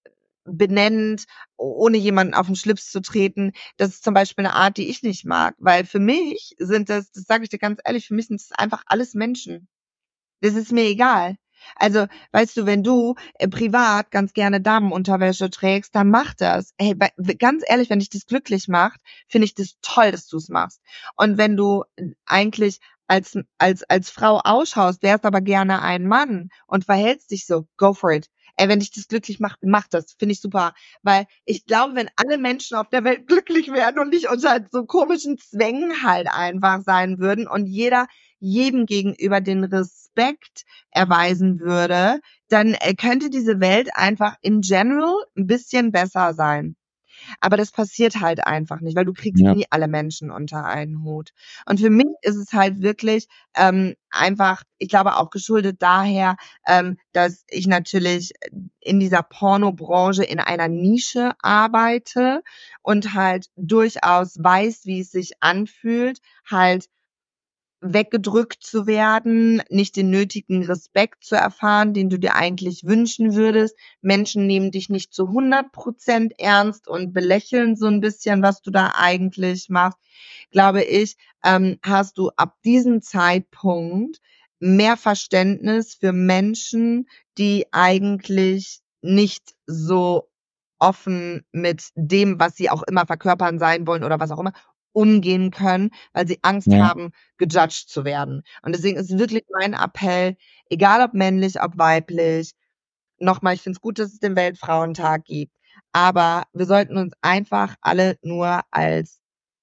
benennt, ohne jemanden auf den Schlips zu treten. Das ist zum Beispiel eine Art, die ich nicht mag, weil für mich sind das sage ich dir ganz ehrlich, für mich sind das einfach alles Menschen. Das ist mir egal. Also, weißt du, wenn du privat ganz gerne Damenunterwäsche trägst, dann mach das. Hey, ganz ehrlich, wenn dich das glücklich macht, finde ich das toll, dass du es machst. Und wenn du eigentlich als Frau ausschaust, wärst aber gerne ein Mann und verhältst dich so, go for it. Ey, wenn dich das glücklich macht, mach das. Finde ich super. Weil ich glaube, wenn alle Menschen auf der Welt glücklich wären und nicht unter so komischen Zwängen halt einfach sein würden und jeder jedem gegenüber den Respekt erweisen würde, dann könnte diese Welt einfach in general ein bisschen besser sein. Aber das passiert halt einfach nicht, weil du kriegst Ja. nie alle Menschen unter einen Hut. Und für mich ist es halt wirklich einfach, ich glaube auch geschuldet daher, dass ich natürlich in dieser Pornobranche in einer Nische arbeite und halt durchaus weiß, wie es sich anfühlt, halt weggedrückt zu werden, nicht den nötigen Respekt zu erfahren, den du dir eigentlich wünschen würdest. Menschen nehmen dich nicht zu 100% ernst und belächeln so ein bisschen, was du da eigentlich machst. Glaube ich, hast du ab diesem Zeitpunkt mehr Verständnis für Menschen, die eigentlich nicht so offen mit dem, was sie auch immer verkörpern sein wollen oder was auch immer, umgehen können, weil sie Angst Ja. haben, gejudged zu werden. Und deswegen ist wirklich mein Appell, egal ob männlich, ob weiblich, nochmal, ich finde es gut, dass es den Weltfrauentag gibt, aber wir sollten uns einfach alle nur als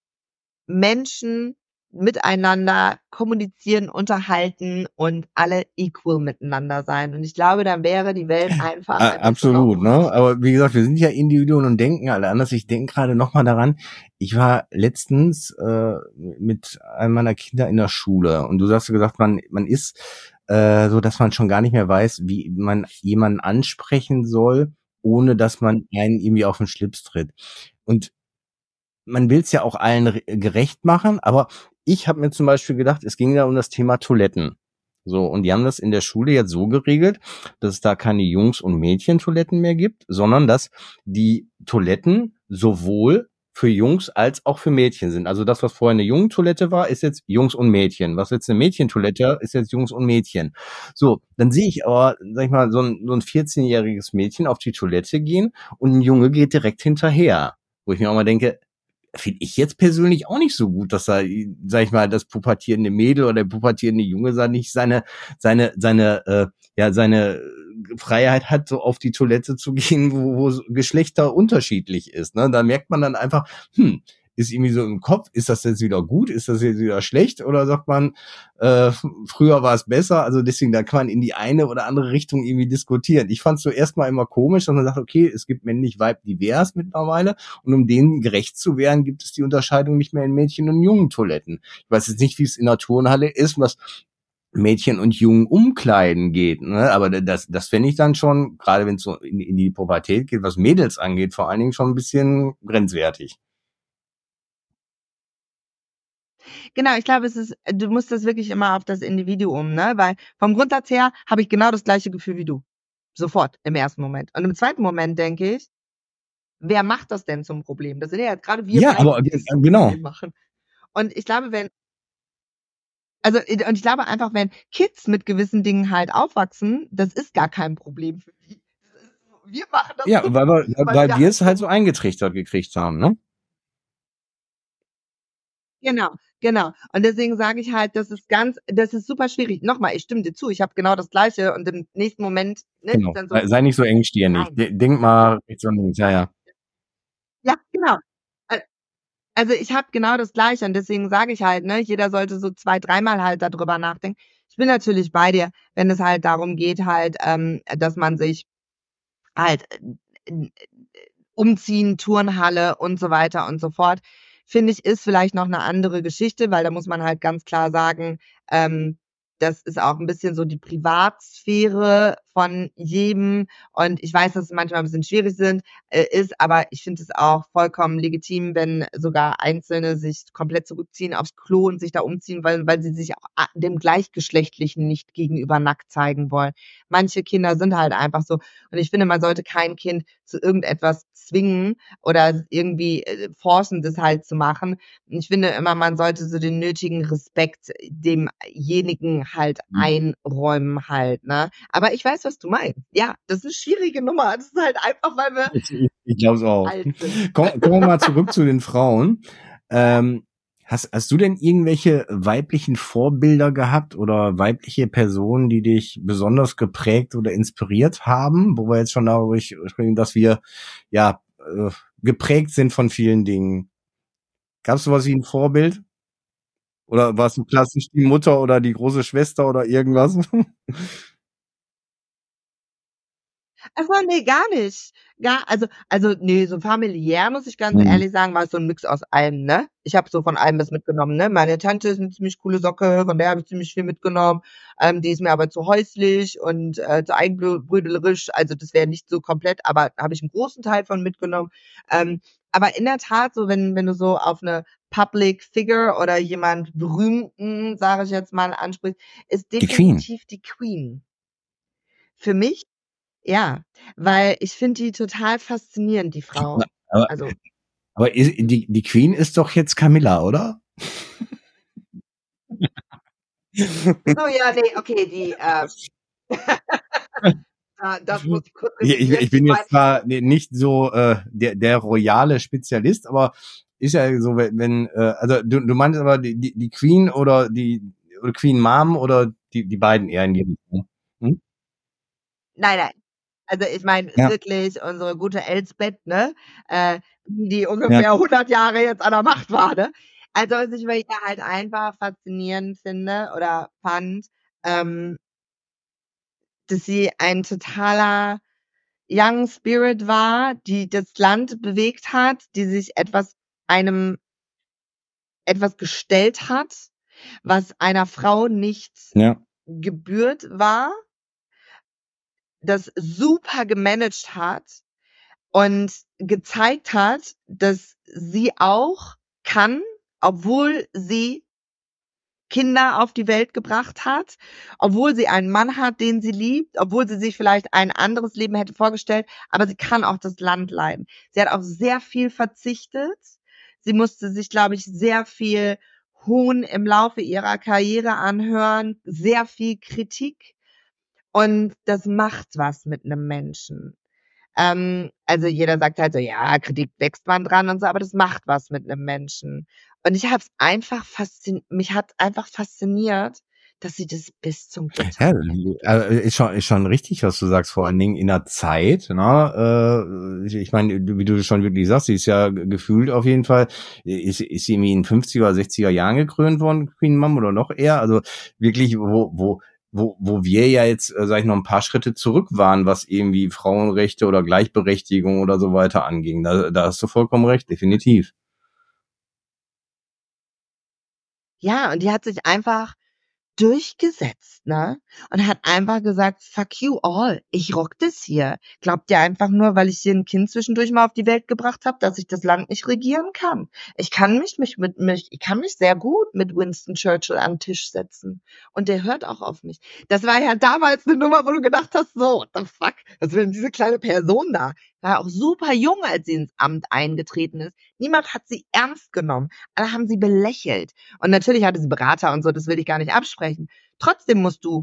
Menschen miteinander kommunizieren, unterhalten und alle equal miteinander sein. Und ich glaube, dann wäre die Welt einfach ein Absolut, besserer Ort. ne? Aber wie gesagt, wir sind ja Individuen und denken alle anders. Ich denke gerade noch mal daran, ich war letztens mit einem meiner Kinder in der Schule und du hast gesagt, man ist so, dass man schon gar nicht mehr weiß, wie man jemanden ansprechen soll, ohne dass man einen irgendwie auf den Schlips tritt. Und man will es ja auch allen gerecht machen, aber ich habe mir zum Beispiel gedacht, es ging ja um das Thema Toiletten. So, und die haben das in der Schule jetzt so geregelt, dass es da keine Jungs- und Mädchentoiletten mehr gibt, sondern dass die Toiletten sowohl für Jungs als auch für Mädchen sind. Also das, was vorher eine Jungentoilette war, ist jetzt Jungs und Mädchen. Was jetzt eine Mädchentoilette ist jetzt Jungs und Mädchen. So, dann sehe ich aber, sag ich mal, so ein 14-jähriges Mädchen auf die Toilette gehen und ein Junge geht direkt hinterher. Wo ich mir auch mal denke, finde ich jetzt persönlich auch nicht so gut, dass da, sag ich mal, das pubertierende Mädel oder der pubertierende Junge nicht seine Freiheit hat, so auf die Toilette zu gehen, wo Geschlechter unterschiedlich ist. Ne? Da merkt man dann einfach, ist irgendwie so im Kopf, ist das jetzt wieder gut, ist das jetzt wieder schlecht oder sagt man, früher war es besser, also deswegen, da kann man in die eine oder andere Richtung irgendwie diskutieren. Ich fand es so erstmal immer komisch, dass man sagt, okay, es gibt männlich-weib divers mittlerweile und um denen gerecht zu werden, gibt es die Unterscheidung nicht mehr in Mädchen- und Jungentoiletten. Ich weiß jetzt nicht, wie es in der Turnhalle ist, was Mädchen und Jungen umkleiden geht, ne? Aber das fände ich dann schon, gerade wenn es so in die Pubertät geht, was Mädels angeht, vor allen Dingen schon ein bisschen grenzwertig. Genau, ich glaube, du musst das wirklich immer auf das Individuum, ne? Weil vom Grundsatz her habe ich genau das gleiche Gefühl wie du. Sofort, im ersten Moment. Und im zweiten Moment denke ich, wer macht das denn zum Problem? Das sind ja jetzt gerade wir Ja, beide, aber die das zum genau. Problem machen. Und ich glaube, und ich glaube einfach, wenn Kids mit gewissen Dingen halt aufwachsen, das ist gar kein Problem für die. Wir machen das Ja, zum weil Problem, wir es halt so eingetrichtert gekriegt haben, ne? Genau. Und deswegen sage ich halt, das ist super schwierig. Nochmal, ich stimme dir zu, ich habe genau das Gleiche und im nächsten Moment, ne, Genau. ist dann so, Sei nicht so engstirnig. nein. Denk mal rechts und links, ja. Ja, genau. Äh, Also ich habe genau das Gleiche und deswegen sage ich halt, ne, jeder sollte so 2, dreimal halt darüber nachdenken. Ich bin natürlich bei dir, wenn es halt darum geht halt, dass man sich halt umziehen, Turnhalle und so weiter und so fort, finde ich, ist vielleicht noch eine andere Geschichte, weil da muss man halt ganz klar sagen, das ist auch ein bisschen so die Privatsphäre von jedem. Und ich weiß, dass es manchmal ein bisschen schwierig ist, aber ich finde es auch vollkommen legitim, wenn sogar Einzelne sich komplett zurückziehen aufs Klo und sich da umziehen, weil sie sich auch dem Gleichgeschlechtlichen nicht gegenüber nackt zeigen wollen. Manche Kinder sind halt einfach so. Und ich finde, man sollte kein Kind zu irgendetwas zwingen oder irgendwie forcen, das halt zu machen. Und ich finde immer, man sollte so den nötigen Respekt demjenigen halt einräumen halt, ne? Aber ich weiß, was du meinst. Ja, das ist eine schwierige Nummer. Das ist halt einfach, weil wir Ich glaube es auch. alt sind. Kommen wir mal zurück zu den Frauen. Hast du denn irgendwelche weiblichen Vorbilder gehabt oder weibliche Personen, die dich besonders geprägt oder inspiriert haben? Wo wir jetzt schon darüber sprechen, dass wir ja geprägt sind von vielen Dingen. Gab es sowas wie ein Vorbild? Oder war es so klassisch die Mutter oder die große Schwester oder irgendwas? Ach so, ne, gar nicht. Nee, so familiär, muss ich ganz Mhm. ehrlich sagen, war es so 'n Mix aus allem, ne? Ich habe so von allem was mitgenommen, ne? Meine Tante ist 'ne ziemlich coole Socke, von der habe ich ziemlich viel mitgenommen. Die ist mir aber zu häuslich und zu eigenbrödlerisch. Also, das wäre nicht so komplett, aber habe ich 'n großen Teil von mitgenommen. Aber in der Tat, so wenn du so auf 'ne Public Figure oder jemand Berühmten, sage ich jetzt mal, ansprichst, ist Die Queen. definitiv die Queen. Für mich ja, weil ich finde die total faszinierend, die Frau. Aber, Also aber die Queen ist doch jetzt Camilla, oder? so, ja, ne, okay, das muss ich kurz revidieren. Ich bin jetzt zwar nicht so der royale Spezialist, aber ist ja so, wenn also du meinst aber die Queen oder oder Queen Mom oder die beiden eher in die Richtung. Hm? Nein. Also, ich meine Ja. wirklich unsere gute Elsbeth, ne, die Ja. ungefähr 100 Jahre jetzt an der Macht war, ne? Also, was ich bei ihr halt einfach faszinierend finde oder fand, dass sie ein totaler Young Spirit war, die das Land bewegt hat, die sich einem etwas gestellt hat, was einer Frau nicht Ja. gebührt war, das super gemanagt hat und gezeigt hat, dass sie auch kann, obwohl sie Kinder auf die Welt gebracht hat, obwohl sie einen Mann hat, den sie liebt, obwohl sie sich vielleicht ein anderes Leben hätte vorgestellt, aber sie kann auch das Land leiden. Sie hat auf sehr viel verzichtet. Sie musste sich, glaube ich, sehr viel Hohn im Laufe ihrer Karriere anhören, sehr viel Kritik. Und das macht was mit einem Menschen. Also jeder sagt halt so: „Ja, Kritik wächst man dran“ und so, aber das macht was mit einem Menschen. Und ich habe es einfach mich hat einfach fasziniert, dass sie das bis zum Ja, Detail ist schon richtig, was du sagst, vor allen Dingen in der Zeit, ne? Ich meine, wie du schon wirklich sagst, sie ist ja gefühlt auf jeden Fall, ist sie irgendwie in 50er oder 60er Jahren gekrönt worden, Queen Mom, oder noch eher? Also wirklich, wo wir ja jetzt, sag ich noch, ein paar Schritte zurück waren, was irgendwie Frauenrechte oder Gleichberechtigung oder so weiter anging. Da hast du vollkommen recht, definitiv. Ja, und die hat sich einfach durchgesetzt, ne? Und hat einfach gesagt: „Fuck you all, ich rock das hier. Glaubt ihr einfach nur, weil ich hier 'n Kind zwischendurch mal auf die Welt gebracht habe, dass ich das Land nicht regieren kann? Ich kann mich sehr gut mit Winston Churchill an 'n Tisch setzen und der hört auch auf mich.“ Das war ja damals 'ne Nummer, wo du gedacht hast: „So, what the fuck? Was will denn diese kleine Person da?“ War auch super jung, als sie ins Amt eingetreten ist. Niemand hat sie ernst genommen. Alle haben sie belächelt. Und natürlich hatte sie Berater und so, das will ich gar nicht absprechen. Trotzdem musst du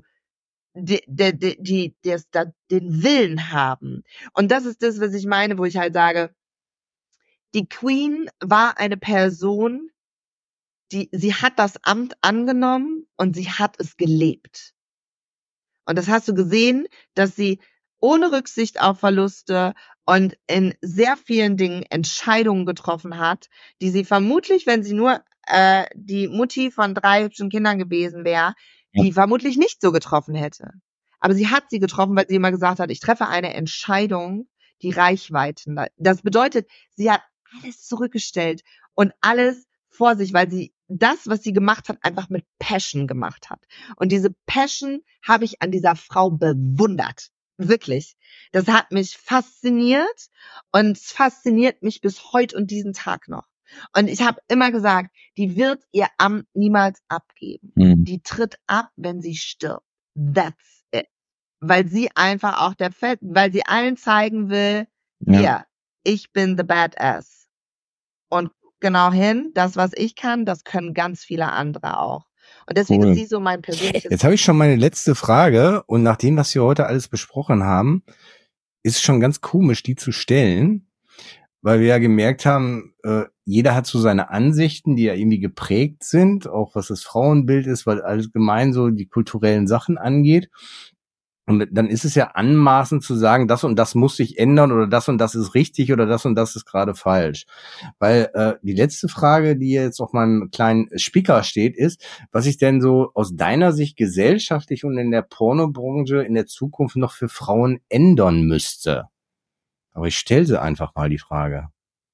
den Willen haben. Und das ist das, was ich meine, wo ich halt sage, die Queen war eine Person, sie hat das Amt angenommen und sie hat es gelebt. Und das hast du gesehen, dass sie ohne Rücksicht auf Verluste und in sehr vielen Dingen Entscheidungen getroffen hat, die sie vermutlich, wenn sie nur die Mutti von 3 hübschen Kindern gewesen wäre, Ja. die vermutlich nicht so getroffen hätte. Aber sie hat sie getroffen, weil sie immer gesagt hat, ich treffe eine Entscheidung, die Reichweiten. Das bedeutet, sie hat alles zurückgestellt und alles vor sich, weil sie das, was sie gemacht hat, einfach mit Passion gemacht hat. Und diese Passion habe ich an dieser Frau bewundert. Wirklich. Das hat mich fasziniert und es fasziniert mich bis heute und diesen Tag noch. Und ich habe immer gesagt, die wird ihr Amt niemals abgeben. Die tritt ab, wenn sie stirbt. That's it. Weil sie einfach auch weil sie allen zeigen will, hier, ich bin the badass. Und genau hin, das, was ich kann, das können ganz viele andere auch. Und deswegen ist sie so mein persönliches... Jetzt habe ich schon meine letzte Frage und nach dem, was wir heute alles besprochen haben, ist es schon ganz komisch, die zu stellen, weil wir ja gemerkt haben, jeder hat so seine Ansichten, die ja irgendwie geprägt sind, auch was das Frauenbild ist, weil allgemein so die kulturellen Sachen angeht. Und dann ist es ja anmaßend zu sagen, das und das muss sich ändern oder das und das ist richtig oder das und das ist gerade falsch. Weil die letzte Frage, die jetzt auf meinem kleinen Spicker steht, ist, was sich denn so aus deiner Sicht gesellschaftlich und in der Pornobranche in der Zukunft noch für Frauen ändern müsste. Aber ich stelle sie einfach mal die Frage.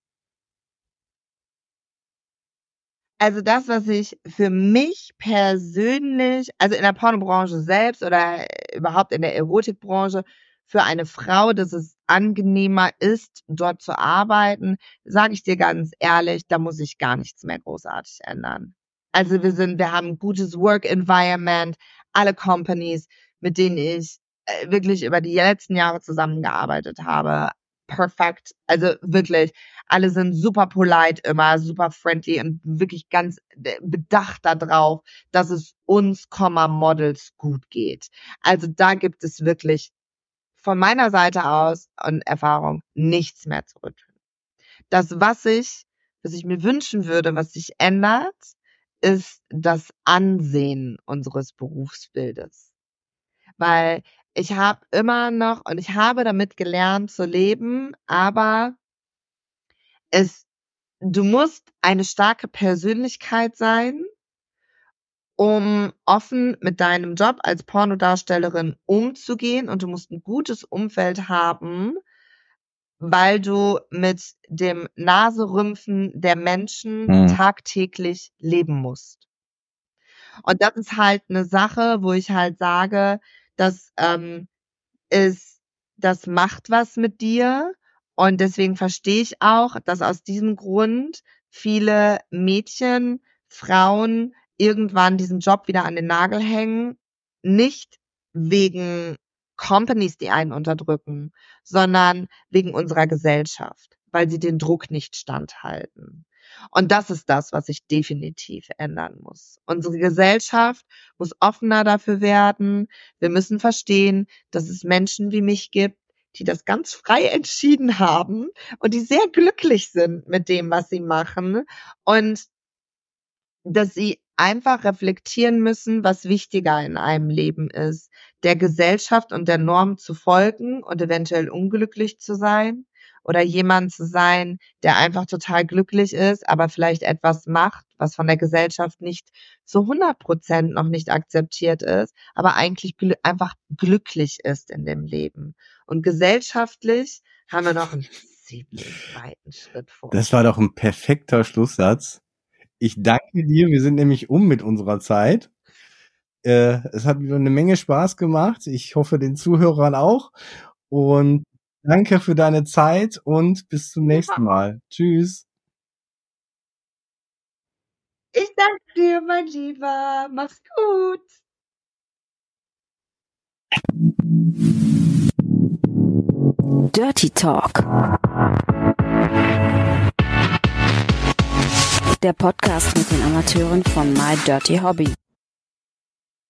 Also das, was ich für mich persönlich, also in der Pornobranche selbst oder überhaupt in der Erotikbranche, für eine Frau, dass es angenehmer ist, dort zu arbeiten, sage ich dir ganz ehrlich, da muss ich gar nichts mehr großartig ändern. Also wir haben ein gutes Work Environment, alle Companies, mit denen ich wirklich über die letzten Jahre zusammengearbeitet habe, perfekt. Also wirklich, alle sind super polite immer, super friendly und wirklich ganz bedacht darauf, dass es uns, Models gut geht. Also da gibt es wirklich von meiner Seite aus und Erfahrung nichts mehr zurück. Das, was ich mir wünschen würde, was sich ändert, ist das Ansehen unseres Berufsbildes. Weil ich habe immer noch und ich habe damit gelernt zu leben, aber du musst eine starke Persönlichkeit sein, um offen mit deinem Job als Pornodarstellerin umzugehen und du musst ein gutes Umfeld haben, weil du mit dem Naserümpfen der Menschen tagtäglich leben musst. Und das ist halt eine Sache, wo ich halt sage, das macht was mit dir. Und deswegen verstehe ich auch, dass aus diesem Grund viele Mädchen, Frauen irgendwann diesen Job wieder an den Nagel hängen. Nicht wegen Companies, die einen unterdrücken, sondern wegen unserer Gesellschaft, weil sie den Druck nicht standhalten. Und das ist das, was sich definitiv ändern muss. Unsere Gesellschaft muss offener dafür werden. Wir müssen verstehen, dass es Menschen wie mich gibt, die das ganz frei entschieden haben und die sehr glücklich sind mit dem, was sie machen und dass sie einfach reflektieren müssen, was wichtiger in einem Leben ist, der Gesellschaft und der Norm zu folgen und eventuell unglücklich zu sein oder jemand zu sein, der einfach total glücklich ist, aber vielleicht etwas macht, was von der Gesellschaft nicht zu 100% noch nicht akzeptiert ist, aber eigentlich einfach glücklich ist in dem Leben. Und gesellschaftlich haben wir noch einen ziemlich weiten Schritt vor. Das war doch ein perfekter Schlusssatz. Ich danke dir, wir sind nämlich mit unserer Zeit. Es hat wieder eine Menge Spaß gemacht. Ich hoffe, den Zuhörern auch. Und danke für deine Zeit und bis zum nächsten Mal. Tschüss. Ich danke dir, mein Lieber. Mach's gut. Dirty Talk. Der Podcast mit den Amateuren von My Dirty Hobby.